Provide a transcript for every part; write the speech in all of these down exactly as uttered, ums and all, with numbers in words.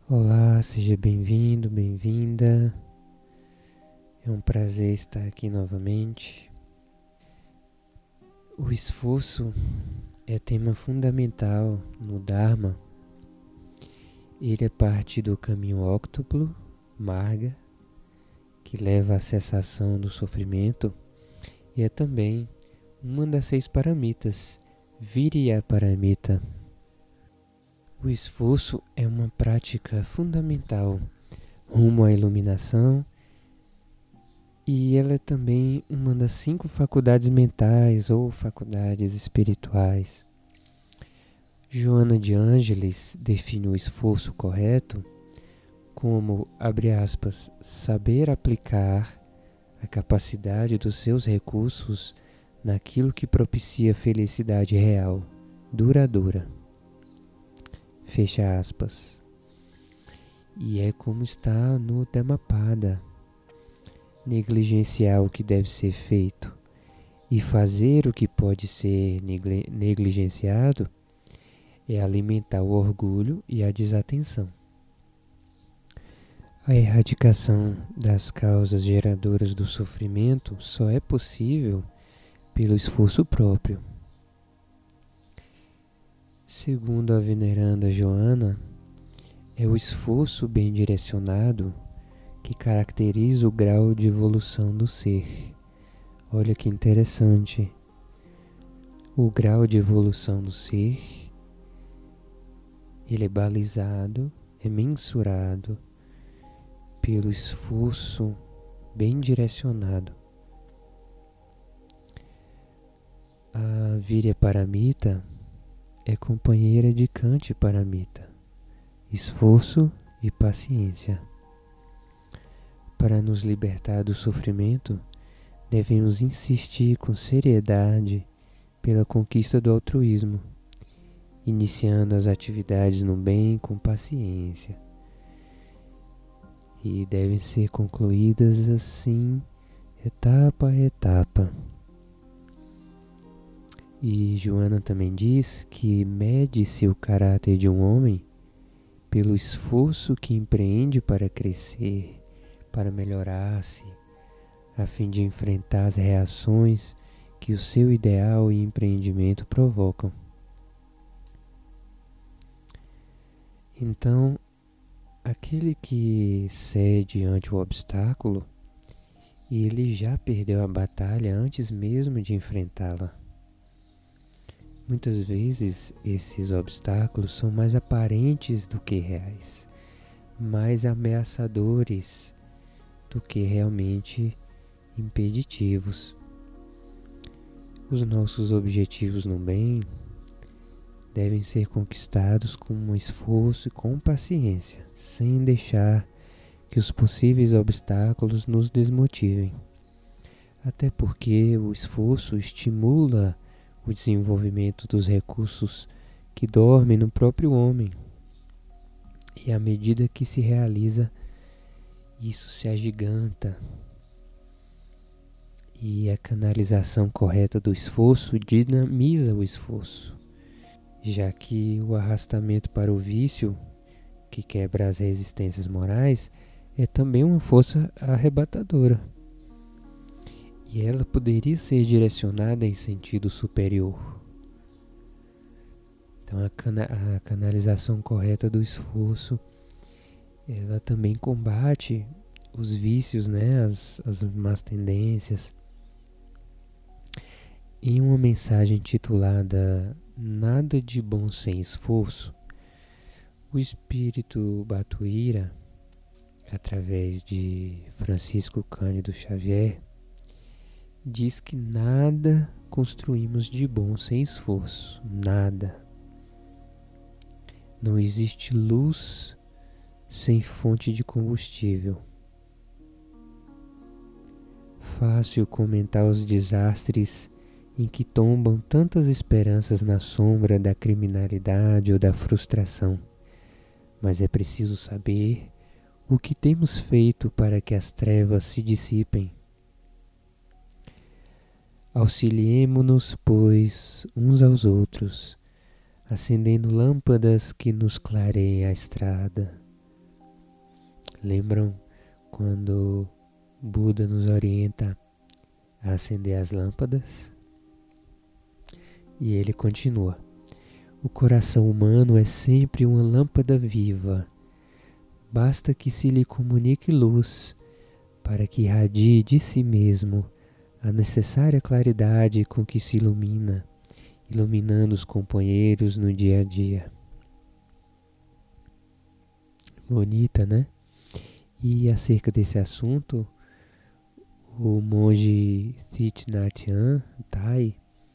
Olá, seja bem-vindo, bem-vinda. É um prazer estar aqui novamente. O esforço é tema fundamental no Dharma. Ele é parte do caminho óctuplo, Marga, que leva à cessação do sofrimento, e é também uma das seis paramitas, Viryaparamita. O esforço é uma prática fundamental rumo à iluminação. E ela é também uma das cinco faculdades mentais ou faculdades espirituais. Joana de Ângeles define o esforço correto como, abre aspas, saber aplicar a capacidade dos seus recursos naquilo que propicia felicidade real, duradoura. Fecha aspas. E é como está no Dhammapada. Negligenciar o que deve ser feito e fazer o que pode ser negligenciado é alimentar o orgulho e a desatenção. A erradicação das causas geradoras do sofrimento só é possível pelo esforço próprio. Segundo a veneranda Joana, é o esforço bem direcionado que caracteriza o grau de evolução do ser. Olha que interessante. O grau de evolução do ser, ele é balizado, é mensurado pelo esforço bem direcionado. A Viryaparamita é companheira de Kantiparamita, esforço e paciência. Para nos libertar do sofrimento, devemos insistir com seriedade pela conquista do altruísmo, iniciando as atividades no bem com paciência. E devem ser concluídas assim, etapa a etapa. E Joana também diz que mede-se o caráter de um homem pelo esforço que empreende para crescer, para melhorar-se, a fim de enfrentar as reações que o seu ideal e empreendimento provocam. Então, aquele que cede ante o obstáculo, ele já perdeu a batalha antes mesmo de enfrentá-la. Muitas vezes, esses obstáculos são mais aparentes do que reais, mais ameaçadores do que realmente impeditivos. Os nossos objetivos no bem devem ser conquistados com esforço e com paciência, sem deixar que os possíveis obstáculos nos desmotivem. Até porque o esforço estimula o desenvolvimento dos recursos que dormem no próprio homem. E à medida que se realiza, isso se agiganta. E a canalização correta do esforço dinamiza o esforço, já que o arrastamento para o vício, que quebra as resistências morais, é também uma força arrebatadora. E ela poderia ser direcionada em sentido superior. Então a, cana- a canalização correta do esforço, ela também combate os vícios, né? as, as más tendências. Em uma mensagem titulada Nada de Bom Sem Esforço, o espírito Batuíra, através de Francisco Cândido Xavier, diz que nada construímos de bom sem esforço, nada. Não existe luz sem fonte de combustível. Fácil comentar os desastres em que tombam tantas esperanças na sombra da criminalidade ou da frustração. Mas é preciso saber o que temos feito para que as trevas se dissipem. Auxiliemo-nos, pois, uns aos outros, acendendo lâmpadas que nos clareiem a estrada. Lembram quando Buda nos orienta a acender as lâmpadas? E ele continua: o coração humano é sempre uma lâmpada viva. Basta que se lhe comunique luz para que irradie de si mesmo a necessária claridade com que se ilumina, iluminando os companheiros no dia a dia. Bonita, né? E acerca desse assunto, o monge Thich Nhat Hanh Thai,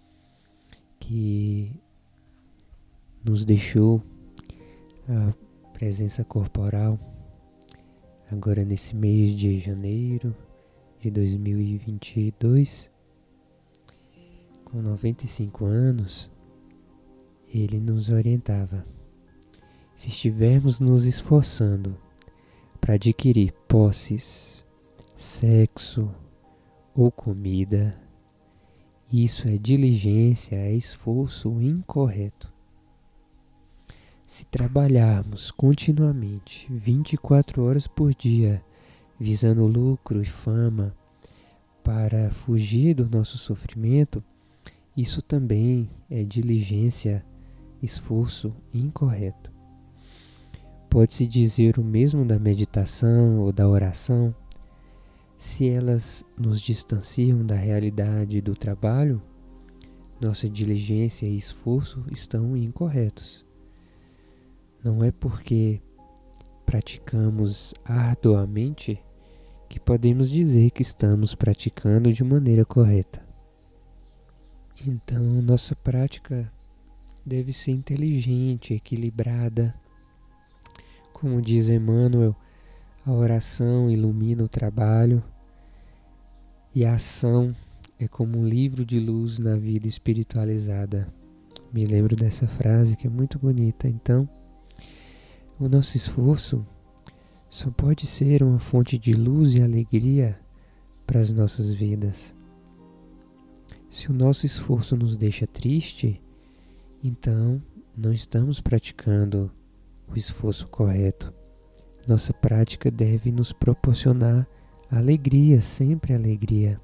que nos deixou a presença corporal agora nesse mês de janeiro de dois mil e vinte e dois, com noventa e cinco anos, ele nos orientava: se estivermos nos esforçando para adquirir posses, sexo ou comida, isso é diligência, é esforço incorreto. Se trabalharmos continuamente, vinte e quatro horas por dia, visando lucro e fama para fugir do nosso sofrimento, isso também é diligência, esforço incorreto. Pode-se dizer o mesmo da meditação ou da oração. Se elas nos distanciam da realidade do trabalho, nossa diligência e esforço estão incorretos. Não é porque praticamos arduamente que podemos dizer que estamos praticando de maneira correta. Então, nossa prática deve ser inteligente, equilibrada. Como diz Emmanuel, a oração ilumina o trabalho e a ação é como um livro de luz na vida espiritualizada. Me lembro dessa frase que é muito bonita. Então, o nosso esforço só pode ser uma fonte de luz e alegria para as nossas vidas. Se o nosso esforço nos deixa triste, então não estamos praticando o esforço correto. Nossa prática deve nos proporcionar alegria, sempre alegria.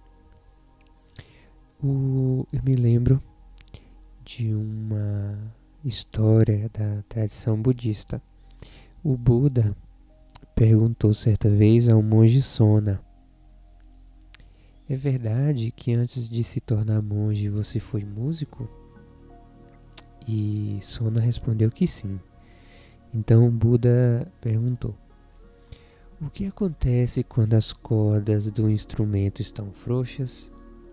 O, eu me lembro de uma história da tradição budista. O Buda perguntou certa vez ao monge Sona: é verdade que antes de se tornar monge você foi músico? E Sona respondeu que sim. Então o Buda perguntou: o que acontece quando as cordas do instrumento estão frouxas?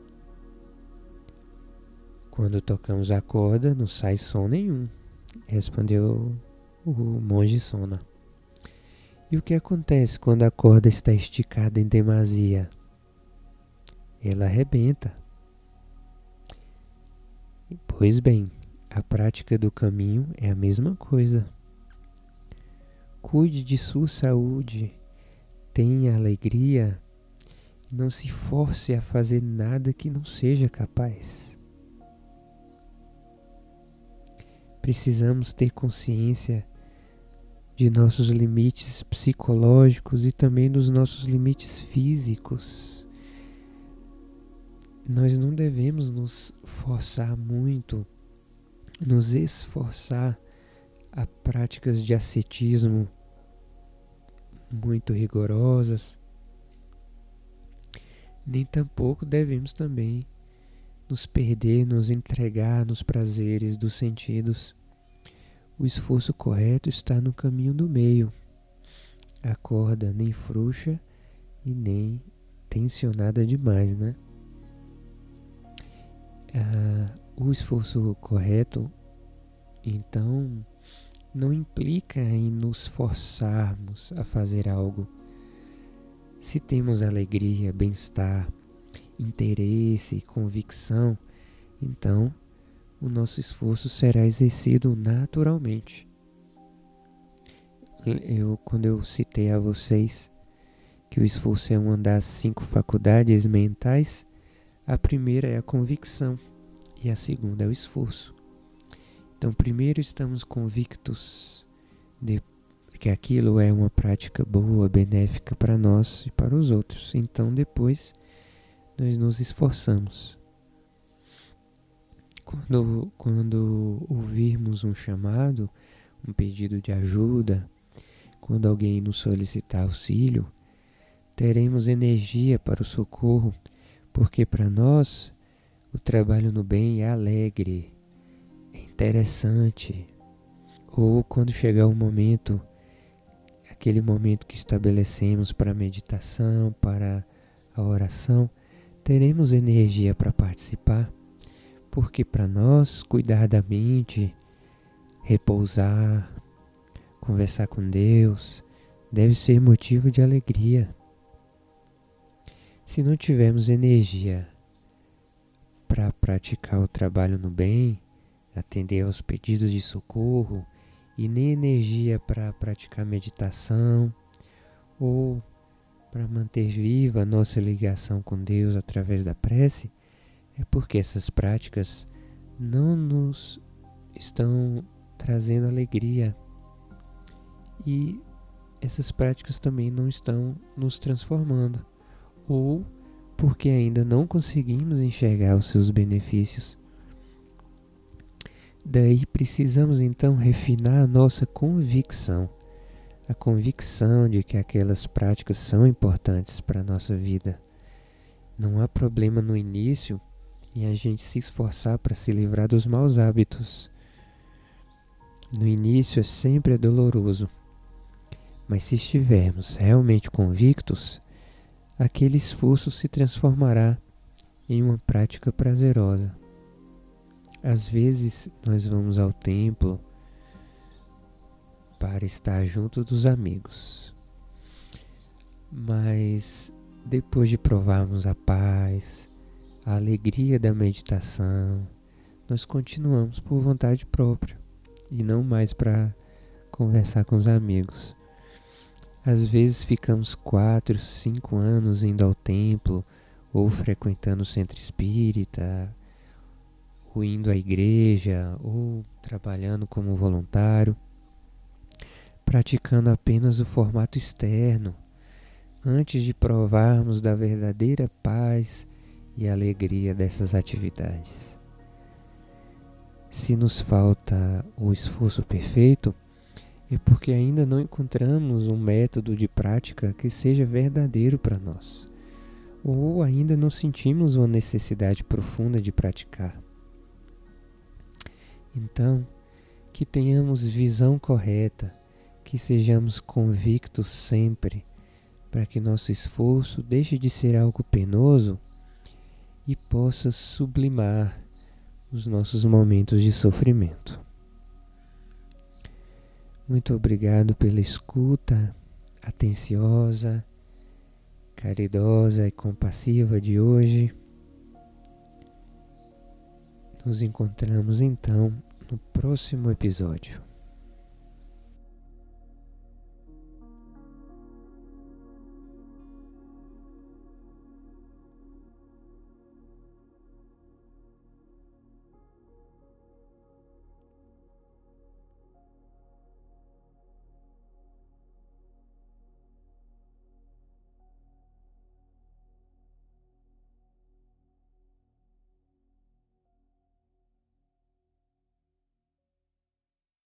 Quando tocamos a corda, não sai som nenhum, respondeu o monge Sona. E o que acontece quando a corda está esticada em demasia? Ela arrebenta. Pois bem, a prática do caminho é a mesma coisa. Cuide de sua saúde, tenha alegria, não se force a fazer nada que não seja capaz. Precisamos ter consciência de nossos limites psicológicos e também dos nossos limites físicos. Nós não devemos nos forçar muito, nos esforçar a práticas de ascetismo muito rigorosas. Nem tampouco devemos também nos perder, nos entregar nos prazeres dos sentidos. O esforço correto está no caminho do meio. A corda nem frouxa e nem tensionada demais, né? Ah, o esforço correto, então, não implica em nos forçarmos a fazer algo. Se temos alegria, bem-estar, interesse e convicção, então o nosso esforço será exercido naturalmente. Eu, quando eu citei a vocês que o esforço é uma das cinco faculdades mentais, a primeira é a convicção e a segunda é o esforço. Então, primeiro estamos convictos de que aquilo é uma prática boa, benéfica para nós e para os outros. Então depois nós nos esforçamos. Quando, quando ouvirmos um chamado, um pedido de ajuda, quando alguém nos solicitar auxílio, teremos energia para o socorro, porque para nós o trabalho no bem é alegre, é interessante. Ou quando chegar o momento, aquele momento que estabelecemos para a meditação, para a oração, teremos energia para participar, porque para nós cuidar da mente, repousar, conversar com Deus, deve ser motivo de alegria. Se não tivermos energia para praticar o trabalho no bem, atender aos pedidos de socorro, e nem energia para praticar meditação, ou para manter viva a nossa ligação com Deus através da prece, é porque essas práticas não nos estão trazendo alegria. E essas práticas também não estão nos transformando, ou porque ainda não conseguimos enxergar os seus benefícios. Daí precisamos então refinar a nossa convicção, a convicção de que aquelas práticas são importantes para a nossa vida. Não há problema no início em a gente se esforçar para se livrar dos maus hábitos. No início é sempre doloroso, mas se estivermos realmente convictos, aquele esforço se transformará em uma prática prazerosa. Às vezes nós vamos ao templo para estar junto dos amigos, mas depois de provarmos a paz, a alegria da meditação, nós continuamos por vontade própria e não mais para conversar com os amigos. Às vezes ficamos quatro, cinco anos indo ao templo, ou frequentando o centro espírita, ou indo à igreja, ou trabalhando como voluntário, praticando apenas o formato externo, antes de provarmos da verdadeira paz e alegria dessas atividades. Se nos falta o esforço perfeito, é porque ainda não encontramos um método de prática que seja verdadeiro para nós, ou ainda não sentimos uma necessidade profunda de praticar. Então, que tenhamos visão correta, que sejamos convictos sempre, para que nosso esforço deixe de ser algo penoso e possa sublimar os nossos momentos de sofrimento. Muito obrigado pela escuta atenciosa, caridosa e compassiva de hoje. Nos encontramos então no próximo episódio.